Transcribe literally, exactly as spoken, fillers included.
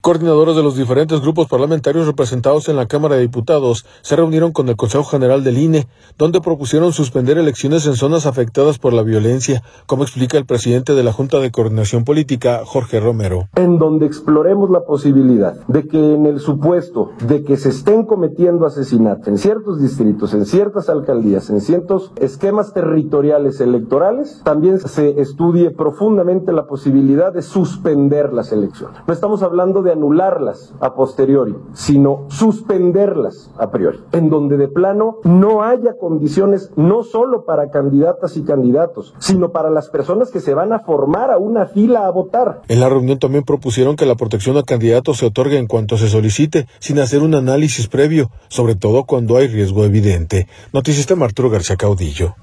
Coordinadores de los diferentes grupos parlamentarios representados en la Cámara de Diputados se reunieron con el Consejo General del I N E, donde propusieron suspender elecciones en zonas afectadas por la violencia, como explica el presidente de la Junta de Coordinación Política, Jorge Romero. En donde exploremos la posibilidad de que en el supuesto de que se estén cometiendo asesinatos en ciertos distritos, en ciertas alcaldías, en ciertos esquemas territoriales electorales, también se estudie profundamente la posibilidad de suspender las elecciones. No estamos hablando de anularlas a posteriori, sino suspenderlas a priori, en donde de plano no haya condiciones no solo para candidatas y candidatos, sino para las personas que se van a formar a una fila a votar. En la reunión también propusieron que la protección a candidatos se otorgue en cuanto se solicite, sin hacer un análisis previo, sobre todo cuando hay riesgo evidente. Noticista Arturo García Caudillo.